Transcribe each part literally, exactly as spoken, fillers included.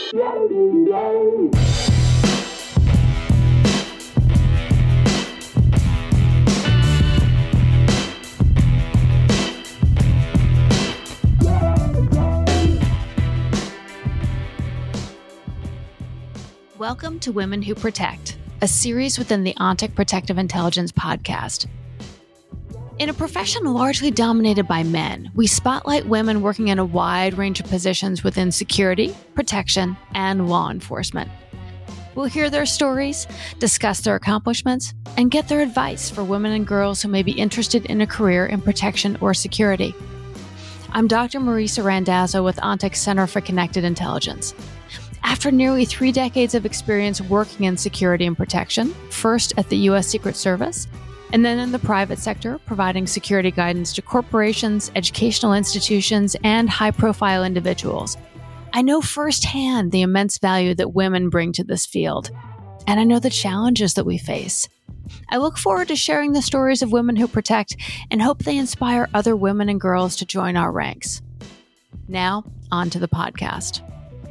Welcome to Women Who Protect, a series within the Ontic Protective Intelligence podcast. In a profession largely dominated by men, we spotlight women working in a wide range of positions within security, protection, and law enforcement. We'll hear their stories, discuss their accomplishments, and get their advice for women and girls who may be interested in a career in protection or security. I'm Doctor Marisa Randazzo with Ontic Center for Connected Intelligence. After nearly three decades of experience working in security and protection, first at the U S Secret Service, and then in the private sector, providing security guidance to corporations, educational institutions, and high-profile individuals, I know firsthand the immense value that women bring to this field, and I know the challenges that we face. I look forward to sharing the stories of women who protect and hope they inspire other women and girls to join our ranks. Now, on to the podcast.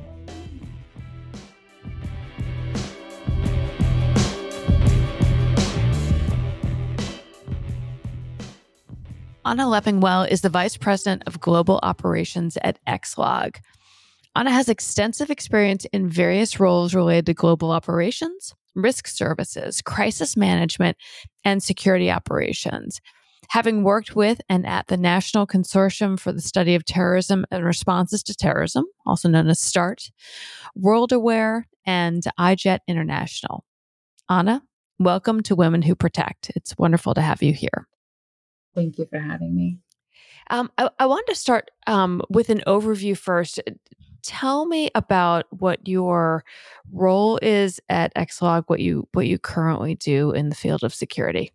Anna Leppingwell is the Vice President of Global Operations at Xlog. Anna has extensive experience in various roles related to global operations, risk services, crisis management, and security operations. Having worked with and at the National Consortium for the Study of Terrorism and Responses to Terrorism, also known as START, WorldAware, and I JET International. Anna, welcome to Women Who Protect. It's wonderful to have you here. Thank you for having me. Um, I, I wanted to start um, with an overview first. Tell me about what your role is at Xlog, what you what you currently do in the field of security.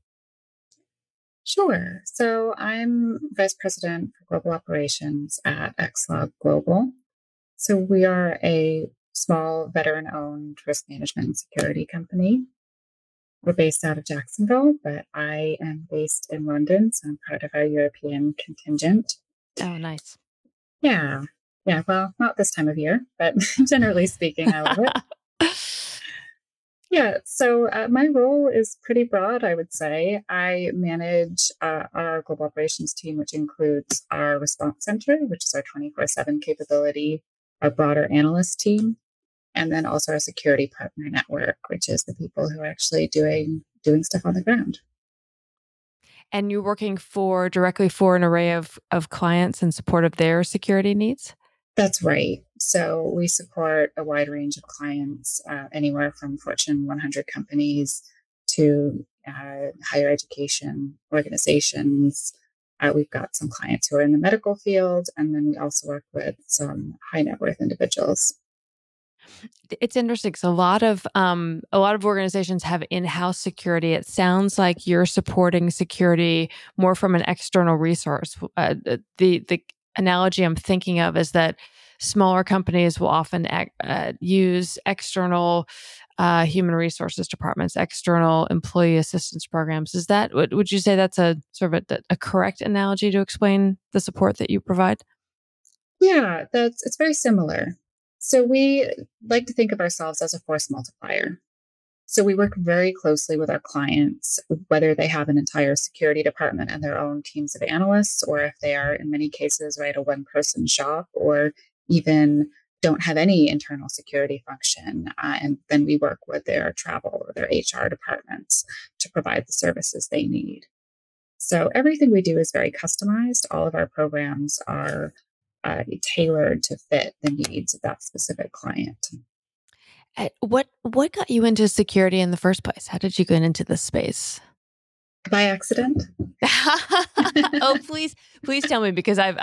Sure. So I'm Vice President for Global Operations at Xlog Global. So we are a small veteran-owned risk management and security company. We're based out of Jacksonville, but I am based in London, so I'm part of our European contingent. Oh, nice. Yeah. Yeah, well, not this time of year, but generally speaking, I love it. Yeah, so uh, my role is pretty broad, I would say. I manage uh, our global operations team, which includes our response center, which is our twenty-four seven capability, our broader analyst team, and then also our security partner network, which is the people who are actually doing doing stuff on the ground. And you're working for directly for an array of, of clients in support of their security needs? That's right. So we support a wide range of clients, uh, anywhere from Fortune one hundred companies to uh, higher education organizations. Uh, we've got some clients who are in the medical field, and then we also work with some high net worth individuals. It's interesting because a lot of um, a lot of organizations have in-house security. It sounds like you're supporting security more from an external resource. Uh, the the analogy I'm thinking of is that smaller companies will often uh, use external uh, human resources departments, external employee assistance programs. Is that would would you say that's a sort of a, a correct analogy to explain the support that you provide? Yeah, that's it's very similar. So we like to think of ourselves as a force multiplier. So we work very closely with our clients, whether they have an entire security department and their own teams of analysts, or if they are, in many cases, right, a one-person shop, or even don't have any internal security function. Uh, and then we work with their travel or their H R departments to provide the services they need. So everything we do is very customized. All of our programs are Uh, tailored to fit the needs of that specific client. Uh, What what got you into security in the first place? How did you get into this space? By accident? Oh, please, please tell me because I've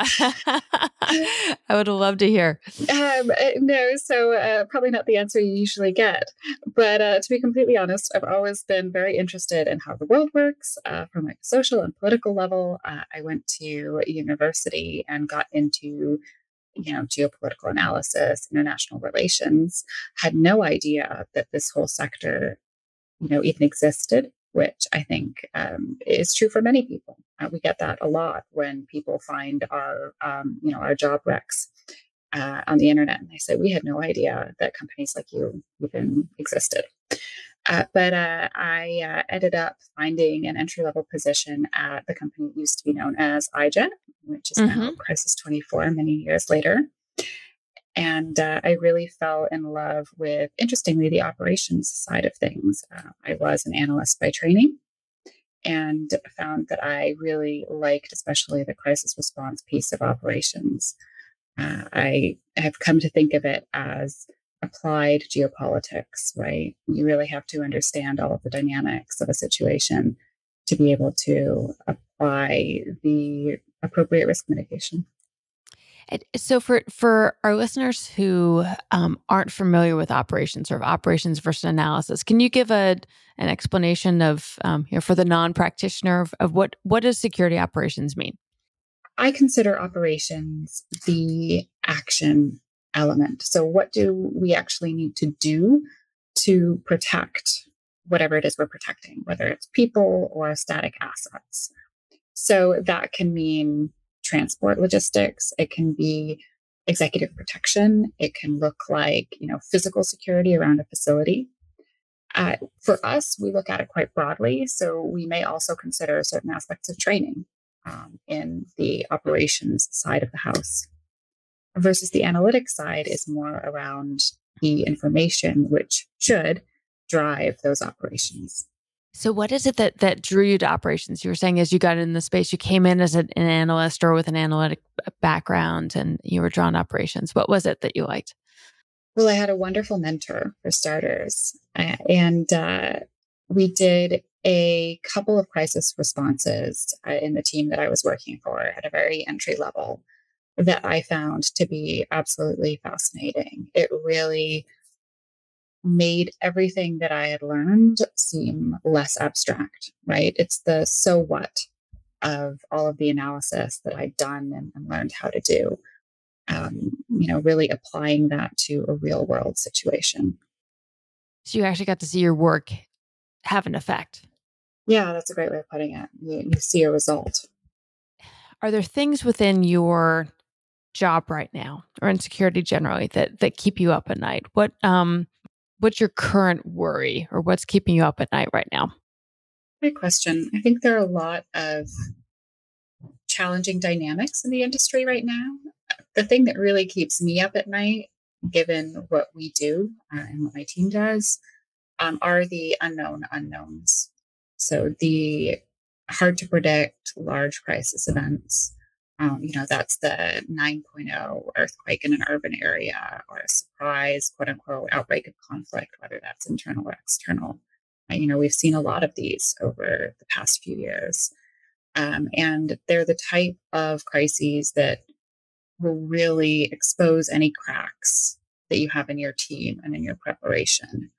I would love to hear. Um, uh, no, so uh, probably not the answer you usually get. But uh, to be completely honest, I've always been very interested in how the world works uh, from like a social and political level. Uh, I went to university and got into you know, geopolitical analysis, international relations, had no idea that this whole sector, you know, even existed, which I think um, is true for many people. Uh, we get that a lot when people find our, um, you know, our job recs. uh, on the internet. And they said, we had no idea that companies like you even existed. Uh, but uh, I uh, ended up finding an entry level position at the company that used to be known as iJet, which is Mm-hmm. now Crisis twenty-four, many years later. And uh, I really fell in love with, interestingly, the operations side of things. Uh, I was an analyst by training and found that I really liked, especially the crisis response piece of operations. Uh, I have come to think of it as applied geopolitics, right? You really have to understand all of the dynamics of a situation to be able to apply the appropriate risk mitigation. So for for our listeners who um, aren't familiar with operations or operations versus analysis, can you give a an explanation of um, you know, for the non-practitioner of, of what what does security operations mean? I consider operations the action element. So what do we actually need to do to protect whatever it is we're protecting, whether it's people or static assets? So that can mean transport logistics. It can be executive protection. It can look like, you know, physical security around a facility. Uh, for us, we look at it quite broadly. So we may also consider certain aspects of training um, in the operations side of the house. Versus the analytics side is more around the information, which should drive those operations. So what is it that that drew you to operations? You were saying as you got in the space, you came in as an, an analyst or with an analytic background and you were drawn to operations. What was it that you liked? Well, I had a wonderful mentor for starters. Uh, and uh, we did a couple of crisis responses uh, in the team that I was working for at a very entry level that I found to be absolutely fascinating. It really made everything that I had learned seem less abstract, right? It's the so what of all of the analysis that I'd done and, and learned how to do. Um, you know, really applying that to a real world situation. So you actually got to see your work have an effect. Yeah, that's a great way of putting it. You, you see a result. Are there things within your job right now or in security generally that that keep you up at night? What um what's your current worry or what's keeping you up at night right now? Great question. I think there are a lot of challenging dynamics in the industry right now. The thing that really keeps me up at night, given what we do uh, and what my team does, um, are the unknown unknowns. So the hard to predict large crisis events. Um, you know, that's the nine point oh earthquake in an urban area or a surprise, quote unquote, outbreak of conflict, whether that's internal or external. Uh, you know, we've seen a lot of these over the past few years. Um, and they're the type of crises that will really expose any cracks that you have in your team and in your preparation.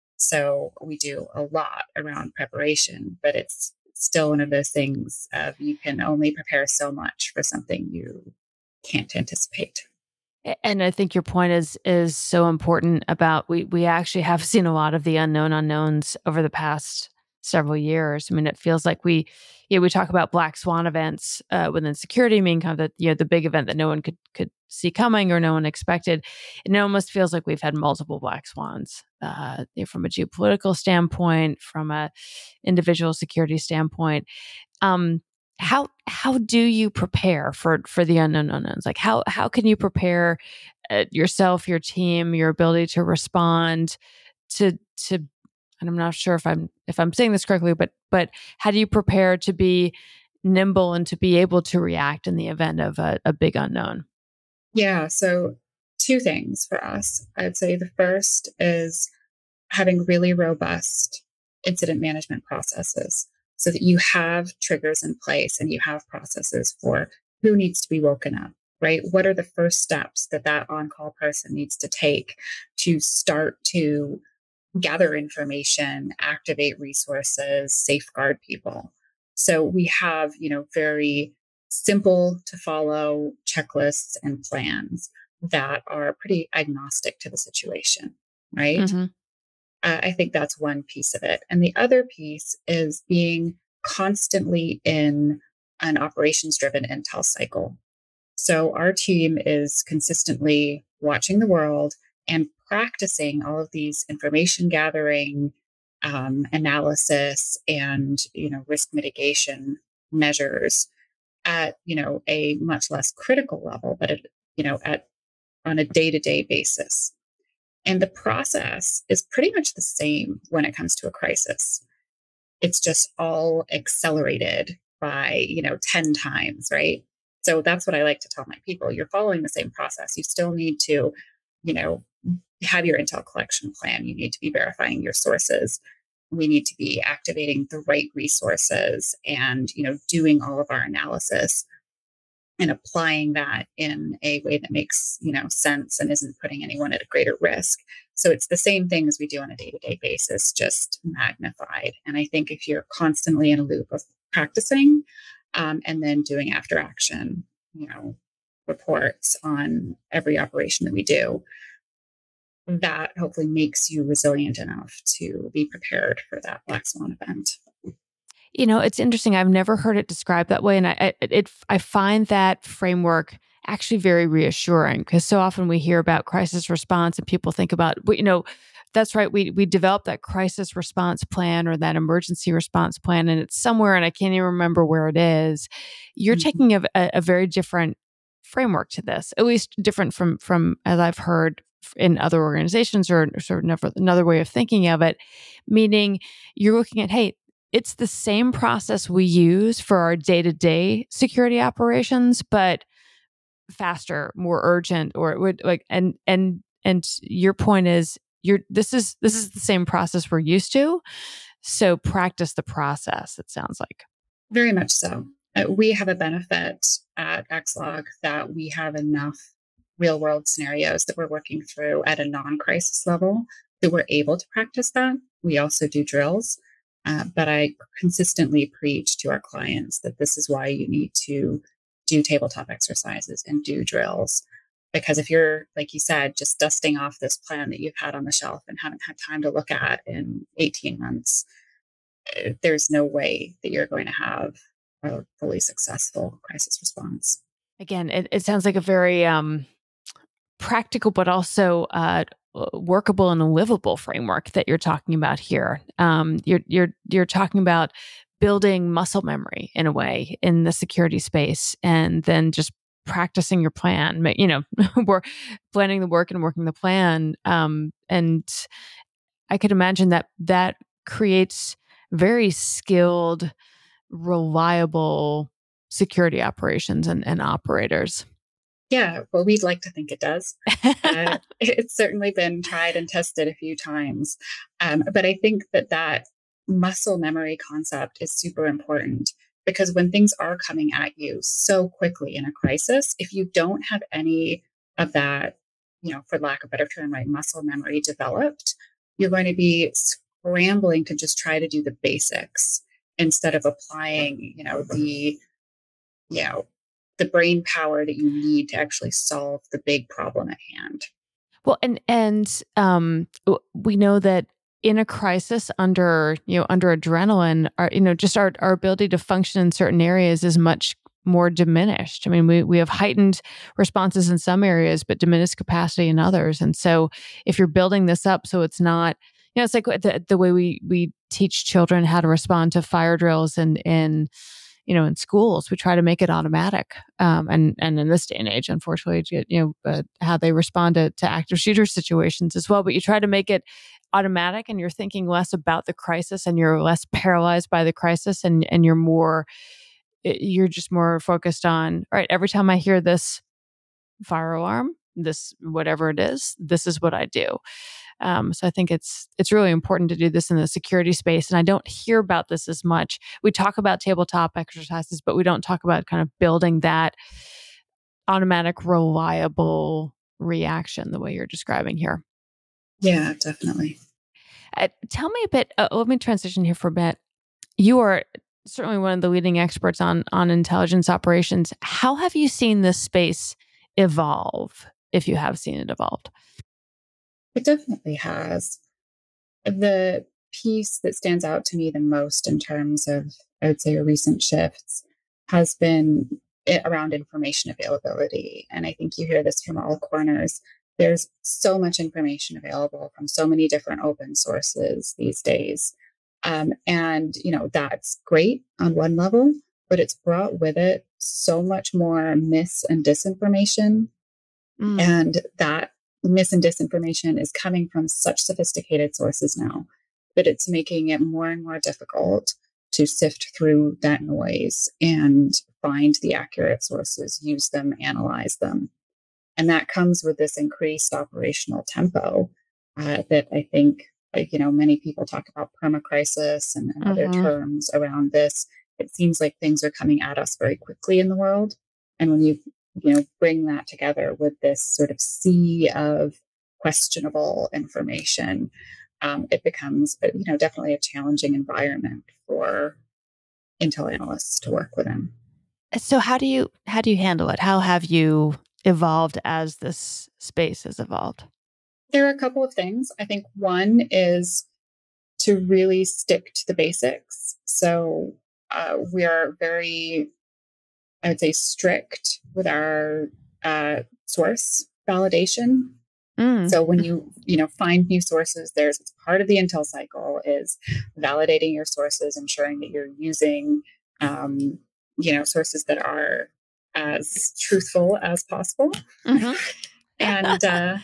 So we do a lot around preparation, but it's still one of those things of you can only prepare so much for something you can't anticipate. And I think your point is is so important about we we actually have seen a lot of the unknown unknowns over the past several years. I mean, it feels like we, yeah, we talk about black swan events uh, within security, meaning kind of the, you know, the big event that no one could could see coming or no one expected. And it almost feels like we've had multiple black swans uh, you know, from a geopolitical standpoint, from a individual security standpoint. Um, how how do you prepare for for the unknown unknowns? Like how how can you prepare uh, yourself, your team, your ability to respond to to and I'm not sure if I'm if I'm saying this correctly, but but how do you prepare to be nimble and to be able to react in the event of a, a big unknown? Yeah, so two things for us. I'd say the first is having really robust incident management processes so that you have triggers in place and you have processes for who needs to be woken up, right? What are the first steps that that on-call person needs to take to start to gather information, activate resources, safeguard people? So we have, you know, very simple to follow checklists and plans that are pretty agnostic to the situation, right? Mm-hmm. Uh, I think that's one piece of it. And the other piece is being constantly in an operations driven intel cycle. So our team is consistently watching the world and practicing all of these information gathering, um, analysis, and you know risk mitigation measures at you know a much less critical level, but at, you know at on a day to day basis. And the process is pretty much the same when it comes to a crisis. It's just all accelerated by, you know, ten times, right? So that's what I like to tell my people. You're following the same process. You still need to, you know, have your intel collection plan. You need to be verifying your sources. We need to be activating the right resources and, you know, doing all of our analysis and applying that in a way that makes, you know, sense and isn't putting anyone at a greater risk. So it's the same thing as we do on a day-to-day basis, just magnified. And I think if you're constantly in a loop of practicing um, and then doing after action, you know, reports on every operation that we do, that hopefully makes you resilient enough to be prepared for that black swan event. You know, it's interesting. I've never heard it described that way. And I, I, it, I find that framework actually very reassuring, because so often we hear about crisis response and people think about, you know, that's right. We, we developed that crisis response plan or that emergency response plan, and it's somewhere, and I can't even remember where it is. You're Mm-hmm. taking a, a very different framework to this, at least different from, from as I've heard in other organizations, or sort of another way of thinking of it, meaning you're looking at, hey, it's the same process we use for our day-to-day security operations, but faster, more urgent, or it would like, and, and, and your point is you're, this is, this is the same process we're used to. So practice the process, it sounds like. Very much so. Uh, we have a benefit at Xlog that we have enough real world scenarios that we're working through at a non-crisis level that we're able to practice that. We also do drills. Uh, but I consistently preach to our clients that this is why you need to do tabletop exercises and do drills. Because if you're, like you said, just dusting off this plan that you've had on the shelf and haven't had time to look at in eighteen months, there's no way that you're going to have a fully successful crisis response. Again, it, it sounds like a very um, practical, but also uh, workable and livable framework that you're talking about here. Um, you're you're you're talking about building muscle memory in a way in the security space, and then just practicing your plan. You know, we're planning the work and working the plan. Um, and I could imagine that that creates very skilled, reliable security operations and, and operators. Yeah, well, we'd like to think it does. Uh, it's certainly been tried and tested a few times. Um, but I think that that muscle memory concept is super important, because when things are coming at you so quickly in a crisis, if you don't have any of that, you know, for lack of a better term, right, muscle memory developed, you're going to be scrambling to just try to do the basics instead of applying, you know, the, you know, the brain power that you need to actually solve the big problem at hand. Well, and and um, we know that in a crisis, under you know under adrenaline, our you know just our our ability to function in certain areas is much more diminished. I mean, we we have heightened responses in some areas, but diminished capacity in others. And so, if you're building this up, so it's not, you know, it's like the the way we we teach children how to respond to fire drills and in you know, in schools, we try to make it automatic. Um, and, and in this day and age, unfortunately, you know, uh, how they respond to, to active shooter situations as well. But you try to make it automatic, and you're thinking less about the crisis, and you're less paralyzed by the crisis, and, and you're more, you're just more focused on, all right, every time I hear this fire alarm, this, whatever it is, this is what I do. Um, so I think it's it's really important to do this in the security space. And I don't hear about this as much. We talk about tabletop exercises, but we don't talk about kind of building that automatic, reliable reaction the way you're describing here. Yeah, definitely. Uh, tell me a bit, uh, let me transition here for a bit. You are certainly one of the leading experts on on intelligence operations. How have you seen this space evolve, if you have seen it evolved? It definitely has. The piece that stands out to me the most in terms of, I would say, recent shifts has been around information availability. And I think you hear this from all corners. There's so much information available from so many different open sources these days. Um, and, you know, that's great on one level, but it's brought with it so much more mis and disinformation. Mm. And that mis and disinformation is coming from such sophisticated sources now that it's making it more and more difficult to sift through that noise and find the accurate sources, use them, analyze them. And that comes with this increased operational tempo uh, that I think, you know, many people talk about permacrisis and, and mm-hmm. other terms around this. It seems like things are coming at us very quickly in the world. And when you, you know, bring that together with this sort of sea of questionable information, um, it becomes, you know, definitely a challenging environment for Intel analysts to work within. So how do you how do you handle it? How have you evolved as this space has evolved? There are a couple of things. I think one is to really stick to the basics. So uh, we are very, I would say, strict with our uh, source validation. Mm. So when you, you know, find new sources, there's part of the Intel cycle is validating your sources, ensuring that you're using, um, you know, sources that are as truthful as possible. Mm-hmm. and, uh,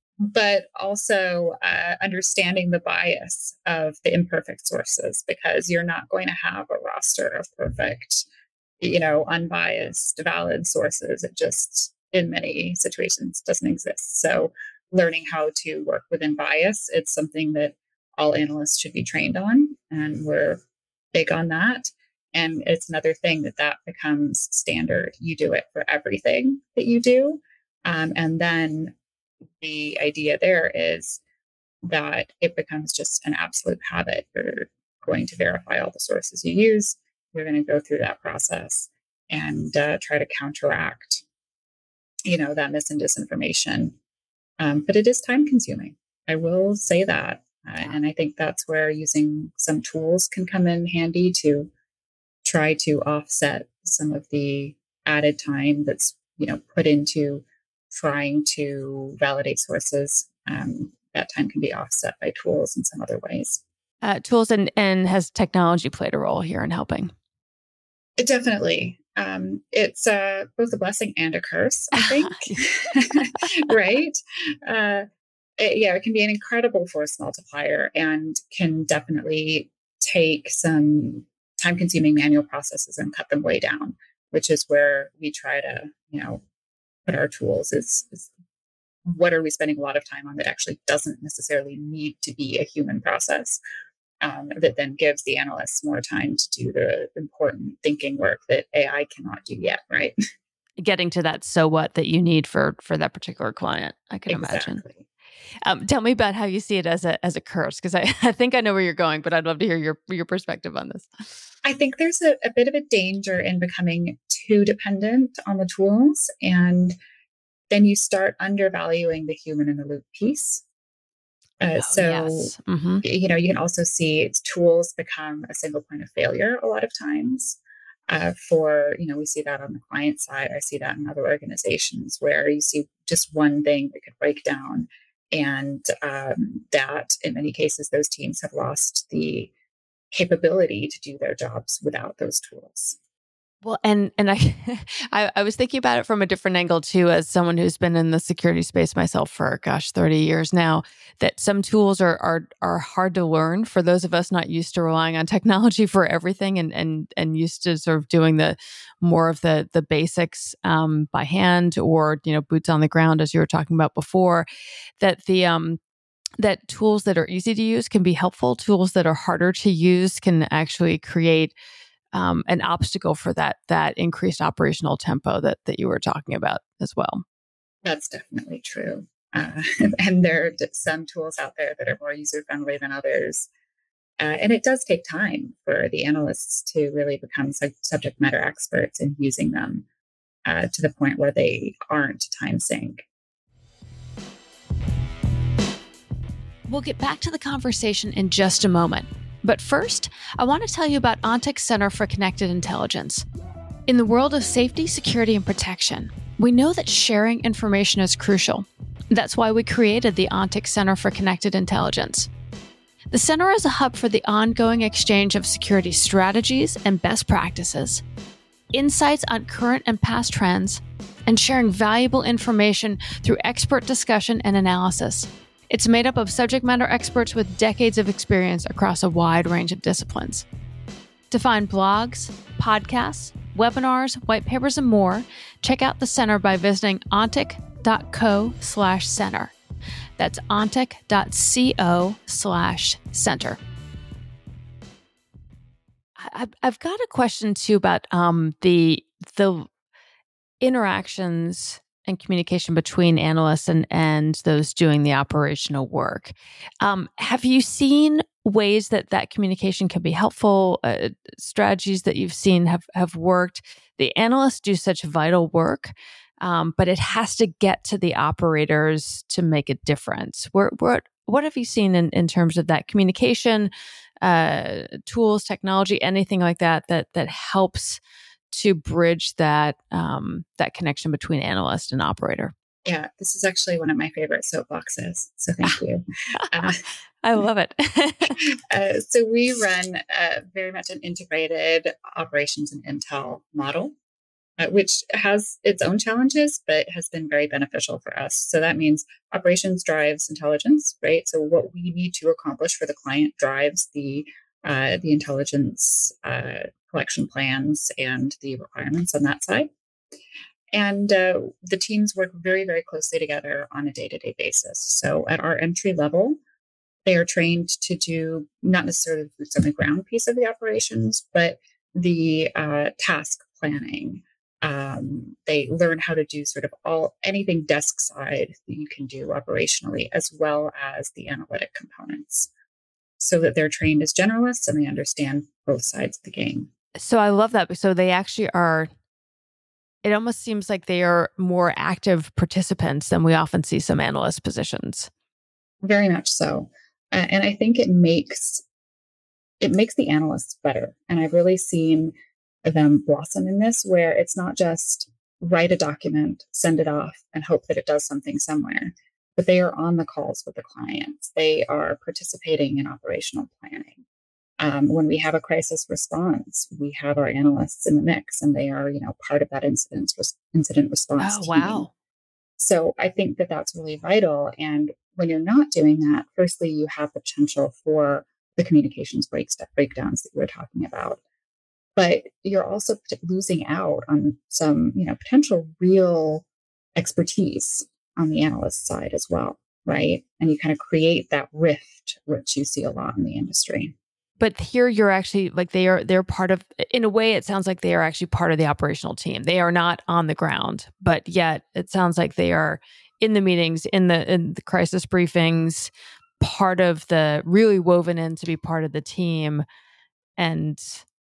but also uh, understanding the bias of the imperfect sources, because you're not going to have a roster of perfect, you know, unbiased, valid sources. It just, in many situations, doesn't exist. So learning how to work within bias, it's something that all analysts should be trained on, and we're big on that. And it's another thing that that becomes standard. You do it for everything that you do. Um, and then the idea there is that it becomes just an absolute habit. You're going to verify all the sources you use. You're going to go through that process and uh, try to counteract, you know, that mis and disinformation. Um, but it is time consuming. I will say that. Uh, and I think that's where using some tools can come in handy to try to offset some of the added time that's, you know, put into trying to validate sources. Um, that time can be offset by tools in some other ways. Uh, tools and, and has technology played a role here in helping? It definitely. Um, it's uh, both a blessing and a curse, I think. Right? Uh, it, yeah, it can be an incredible force multiplier and can definitely take some time-consuming manual processes and cut them way down, which is where we try to, you know, put our tools is, is what are we spending a lot of time on that actually doesn't necessarily need to be a human process, um, that then gives the analysts more time to do the important thinking work that A I cannot do yet, right? Getting to that so what that you need for for that particular client, I can exactly. imagine. Um, tell me about how you see it as a as a curse, because I, I think I know where you're going, but I'd love to hear your your perspective on this. I think there's a, a bit of a danger in becoming too dependent on the tools, and then you start undervaluing the human in the loop piece. Uh, oh, so, yes. mm-hmm. you know, you can also see tools become a single point of failure a lot of times. Uh, for, you know, we see that on the client side. I see that in other organizations where you see just one thing that could break down. And um, that in many cases, those teams have lost the capability to do their jobs without those tools. Well, and and I, I I was thinking about it from a different angle too, as someone who's been in the security space myself for gosh, thirty years now, that some tools are are are hard to learn for those of us not used to relying on technology for everything and and and used to sort of doing the more of the the basics um, by hand or, you know, boots on the ground, as you were talking about before, that the um that tools that are easy to use can be helpful. Tools that are harder to use can actually create Um, an obstacle for that that increased operational tempo that that you were talking about as well. That's definitely true. Uh, and there are some tools out there that are more user-friendly than others. Uh, and it does take time for the analysts to really become sub- subject matter experts in using them uh, to the point where they aren't time sink. We'll get back to the conversation in just a moment. But first, I want to tell you about ONTIC's Center for Connected Intelligence. In the world of safety, security, and protection, we know that sharing information is crucial. That's why we created the ONTIC Center for Connected Intelligence. The center is a hub for the ongoing exchange of security strategies and best practices, insights on current and past trends, and sharing valuable information through expert discussion and analysis. It's made up of subject matter experts with decades of experience across a wide range of disciplines. To find blogs, podcasts, webinars, white papers, and more, check out the center by visiting ontic.co slash center. That's ontic.co slash center. I've got a question too about um, the the interactions and communication between analysts and, and those doing the operational work. Um, have you seen ways that that communication can be helpful, uh, strategies that you've seen have, have worked? The analysts do such vital work, um, but it has to get to the operators to make a difference. Where, what, what have you seen in, in terms of that communication, uh, tools, technology, anything like that, that, that helps to bridge that um, that connection between analyst and operator? Yeah, this is actually one of my favorite soapboxes. So thank you. Uh, I love it. uh, so we run uh, very much an integrated operations and intel model, uh, which has its own challenges, but has been very beneficial for us. So that means operations drives intelligence, right? So what we need to accomplish for the client drives the uh, the intelligence uh, collection plans and the requirements on that side. And uh, the teams work very, very closely together on a day-to-day basis. So at our entry level, they are trained to do not necessarily the boots on the ground piece of the operations, but the uh, task planning. Um, they learn how to do sort of all anything desk side that you can do operationally, as well as the analytic components, so that they're trained as generalists and they understand both sides of the game. So I love that. So they actually are, it almost seems like they are more active participants than we often see some analyst positions. Very much so. Uh, and I think it makes, it makes the analysts better. And I've really seen them blossom in this, where it's not just write a document, send it off, and hope that it does something somewhere. But they are on the calls with the clients. They are participating in operational planning. Um, when we have a crisis response, we have our analysts in the mix, and they are, you know, part of that incident incident response Oh, team. wow. So I think that that's really vital. And when you're not doing that, firstly, you have the potential for the communications breaks, breakdowns that you were talking about. But you're also losing out on some, you know, potential real expertise on the analyst side as well, right? And you kind of create that rift, which you see a lot in the industry. But here you're actually like they are, they're part of, in a way, it sounds like they are actually part of the operational team. They are not on the ground, but yet it sounds like they are in the meetings, in the, in the crisis briefings, part of the, really woven in to be part of the team. And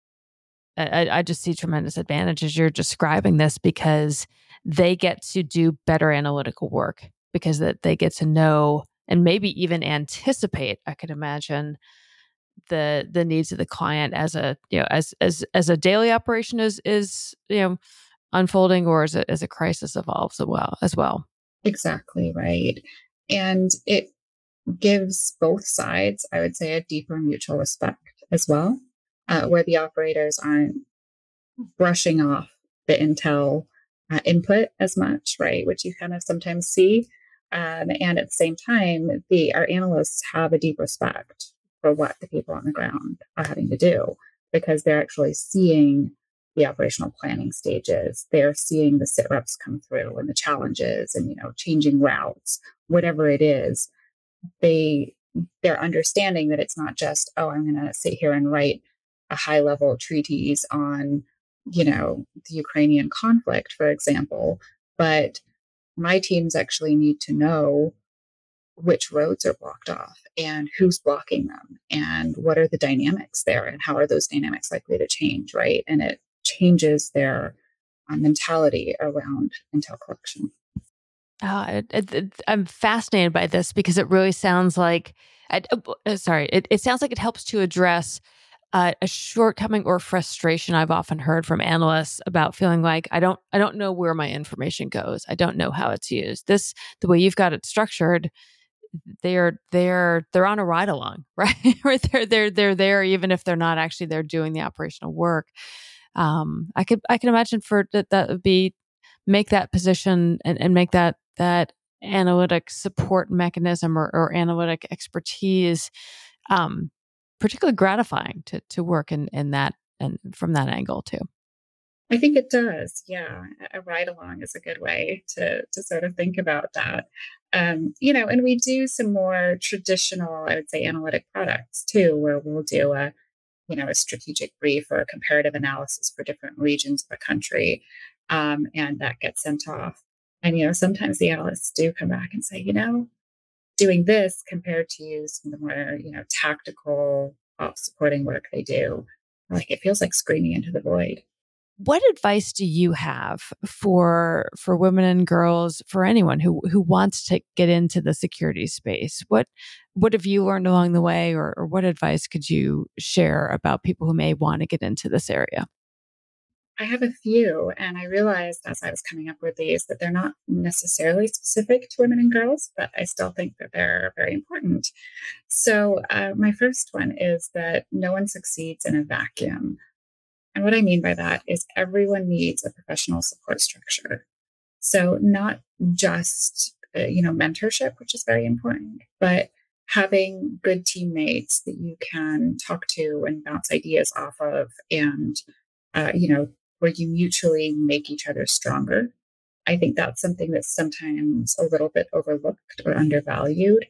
I, I just see tremendous advantage as you're describing this, because they get to do better analytical work, because that they get to know and maybe even anticipate, I could imagine, the the needs of the client as a, you know, as as as a daily operation is is you know unfolding, or as a as a crisis evolves as well as well. Exactly right. And it gives both sides, I would say, a deeper mutual respect as well, uh, where the operators aren't brushing off the intel uh, input as much, right? Which you kind of sometimes see. Um, and at the same time, the our analysts have a deep respect for what the people on the ground are having to do, because they're actually seeing the operational planning stages. They're seeing the sit reps come through and the challenges and, you know, changing routes, whatever it is. They, they're understanding that it's not just, oh, I'm going to sit here and write a high level treatise on, you know, the Ukrainian conflict, for example, but my teams actually need to know which roads are blocked off and who's blocking them and what are the dynamics there and how are those dynamics likely to change, right? And it changes their uh, mentality around intel collection. Oh, it, it, it, I'm fascinated by this, because it really sounds like, I, uh, sorry, it, it sounds like it helps to address uh, a shortcoming or frustration I've often heard from analysts about feeling like I don't I don't know where my information goes. I don't know how it's used. This the way you've got it structured, they're they're they're on a ride along, right? Or they're they're they're there even if they're not actually there doing the operational work. Um, I could I can imagine for that that would be make that position and, and make that that analytic support mechanism or, or analytic expertise um, particularly gratifying to to work in in that and from that angle too. I think it does. Yeah. A ride along is a good way to, to sort of think about that. Um, you know, and we do some more traditional, I would say, analytic products too, where we'll do a, you know, a strategic brief or a comparative analysis for different regions of the country. Um, and that gets sent off. And, you know, sometimes the analysts do come back and say, you know, doing this compared to some of the more, you know, tactical uh, supporting work they do, like it feels like screaming into the void. What advice do you have for for women and girls, for anyone who who wants to get into the security space? What what have you learned along the way, or, or what advice could you share about people who may want to get into this area? I have a few, and I realized as I was coming up with these that they're not necessarily specific to women and girls, but I still think that they're very important. So, uh, my first one is that no one succeeds in a vacuum. And what I mean by that is everyone needs a professional support structure. So, not just, uh, you know, mentorship, which is very important, but having good teammates that you can talk to and bounce ideas off of and, uh, you know, where you mutually make each other stronger. I think that's something that's sometimes a little bit overlooked or undervalued.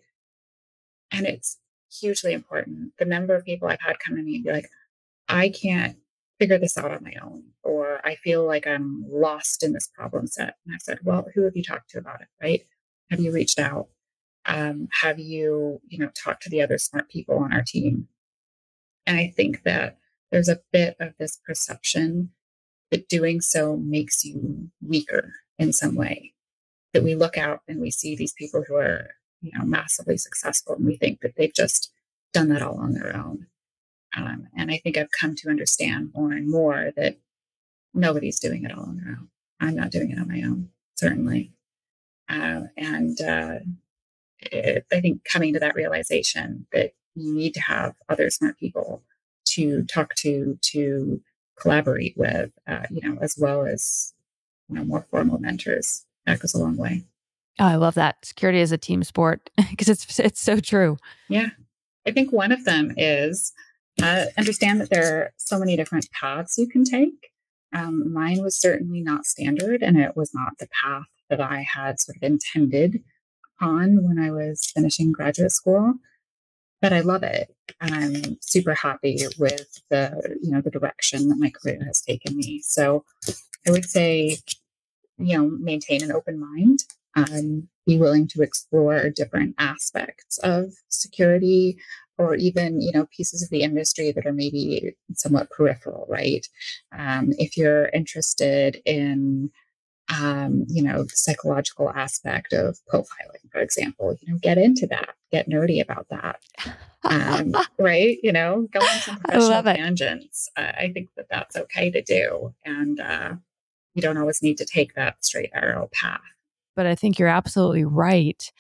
And it's hugely important. The number of people I've had come to me and be like, I can't figure this out on my own, or I feel like I'm lost in this problem set. And I've said, well, who have you talked to about it, right? Have you reached out? Um, have you, you know, talked to the other smart people on our team? And I think that there's a bit of this perception that doing so makes you weaker in some way. That we look out and we see these people who are, you know, massively successful, and we think that they've just done that all on their own. Um, and I think I've come to understand more and more that nobody's doing it all on their own. I'm not doing it on my own, certainly. Uh, and uh, it, I think coming to that realization that you need to have other smart people to talk to, to collaborate with, uh, you know, as well as, you know, more formal mentors. That goes a long way. Oh, I love that. Security is a team sport because it's it's so true. Yeah. I think one of them is uh, understand that there are so many different paths you can take. Um, mine was certainly not standard, and it was not the path that I had sort of intended on when I was finishing graduate school. But I love it. And I'm super happy with the, you know, the direction that my career has taken me. So I would say, you know, maintain an open mind, um, be willing to explore different aspects of security, or even, you know, pieces of the industry that are maybe somewhat peripheral, right? Um, if you're interested in, um, you know, the psychological aspect of profiling, for example, you know, get into that, get nerdy about that. Um, right. You know, go on some professional tangents. Uh, I think that that's okay to do. And uh, you don't always need to take that straight arrow path. But I think you're absolutely right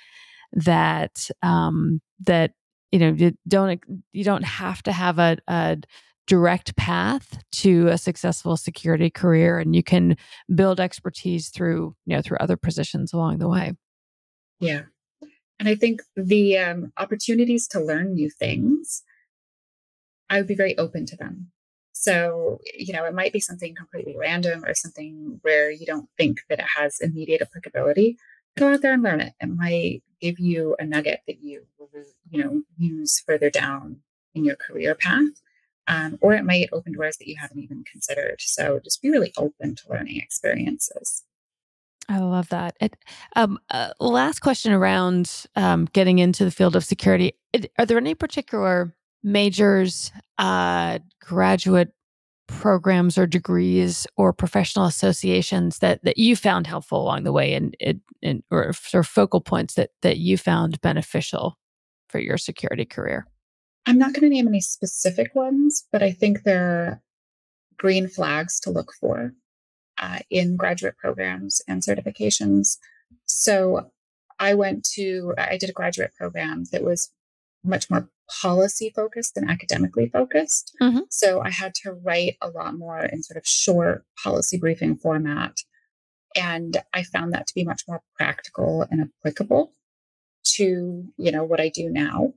that, um, that, you know, you don't, you don't have to have a, a direct path to a successful security career, and you can build expertise through, you know, through other positions along the way. Yeah. And I think the um, opportunities to learn new things, I would be very open to them. So, you know, it might be something completely random or something where you don't think that it has immediate applicability. Go out there and learn it. It might give you a nugget that you will, you know, use further down in your career path. Um, or it might open doors that you haven't even considered. So just be really open to learning experiences. I love that. It, um, uh, last question around um, getting into the field of security. It, are there any particular majors, uh, graduate programs or degrees or professional associations that, that you found helpful along the way, and, and, and or sort of focal points that, that you found beneficial for your security career? I'm not going to name any specific ones, but I think there are green flags to look for uh, in graduate programs and certifications. So I went to, I did a graduate program that was much more policy focused than academically focused. Mm-hmm. So I had to write a lot more in sort of short policy briefing format. And I found that to be much more practical and applicable to, you know, what I do now.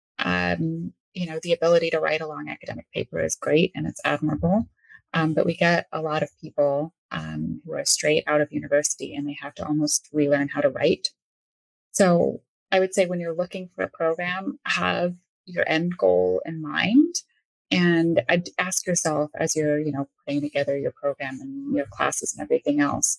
Um, you know, the ability to write a long academic paper is great and it's admirable. Um, but we get a lot of people um, who are straight out of university and they have to almost relearn how to write. So I would say when you're looking for a program, have your end goal in mind. And I'd ask yourself as you're, you know, putting together your program and your classes and everything else,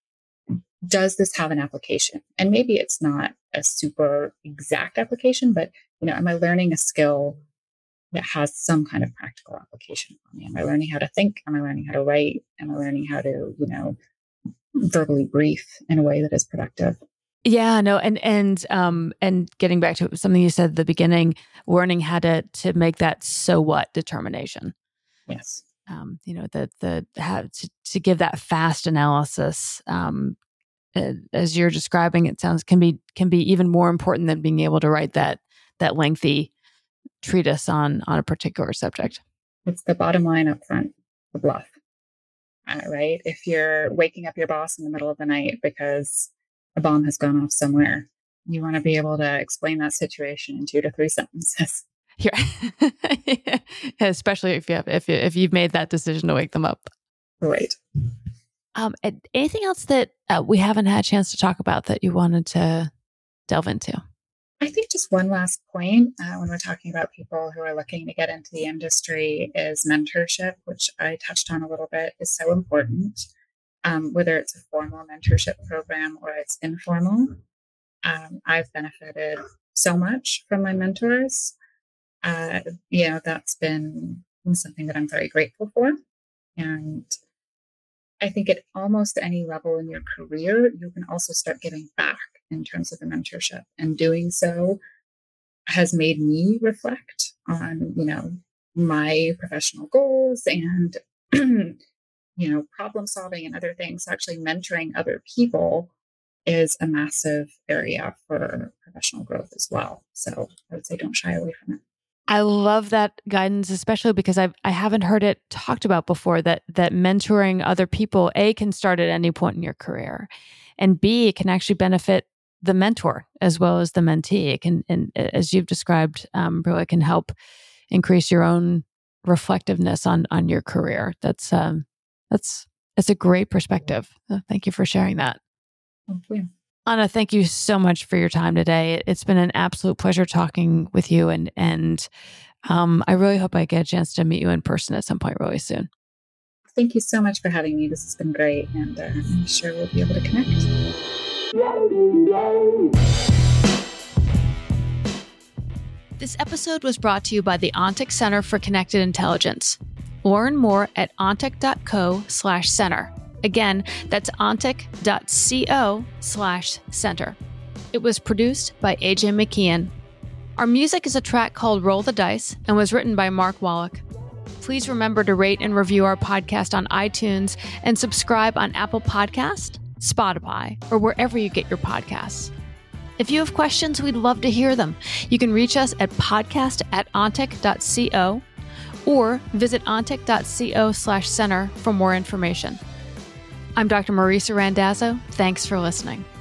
does this have an application? And maybe it's not a super exact application, but, you know, am I learning a skill that has some kind of practical application for me? Am I learning how to think? Am I learning how to write? Am I learning how to, you know, verbally brief in a way that is productive? Yeah, no, and and um and getting back to something you said at the beginning, learning how to to make that so what determination. Yes. Um, you know, the the how to, to give that fast analysis. Um, as you're describing, it sounds can be can be even more important than being able to write that that lengthy treatise on on a particular subject. It's the bottom line up front, the bluff. Uh, right? If you're waking up your boss in the middle of the night because a bomb has gone off somewhere, you want to be able to explain that situation in two to three sentences. Yeah. Especially if you have, if you, if you've made that decision to wake them up. Right. Um, anything else that uh, we haven't had a chance to talk about that you wanted to delve into? I think just one last point uh, when we're talking about people who are looking to get into the industry is mentorship, which I touched on a little bit, is so important. Um, whether it's a formal mentorship program or it's informal, um, I've benefited so much from my mentors. Uh, you know, that's been something that I'm very grateful for. And I think at almost any level in your career, you can also start giving back in terms of the mentorship. And doing so has made me reflect on, you know, my professional goals and you know, problem solving and other things. Actually mentoring other people is a massive area for professional growth as well. So I would say don't shy away from it. I love that guidance, especially because I've, I haven't heard it talked about before, that that mentoring other people, A, can start at any point in your career, and B, it can actually benefit the mentor as well as the mentee. It can, and as you've described, um, really can help increase your own reflectiveness on on your career. That's um, That's that's a great perspective. So thank you for sharing that. Thank you. Anna, thank you so much for your time today. It's been an absolute pleasure talking with you, and and um, I really hope I get a chance to meet you in person at some point really soon. Thank you so much for having me. This has been great, and uh, I'm sure we'll be able to connect. This episode was brought to you by the ONTIC Center for Connected Intelligence. Learn more at ontic.co slash center. Again, that's ontic.co slash center. It was produced by A J McKeon. Our music is a track called Roll the Dice and was written by Mark Wallach. Please remember to rate and review our podcast on iTunes and subscribe on Apple Podcast, Spotify, or wherever you get your podcasts. If you have questions, we'd love to hear them. You can reach us at podcast at ontic.co or visit ontic.co slash center for more information. I'm Doctor Marisa Randazzo. Thanks for listening.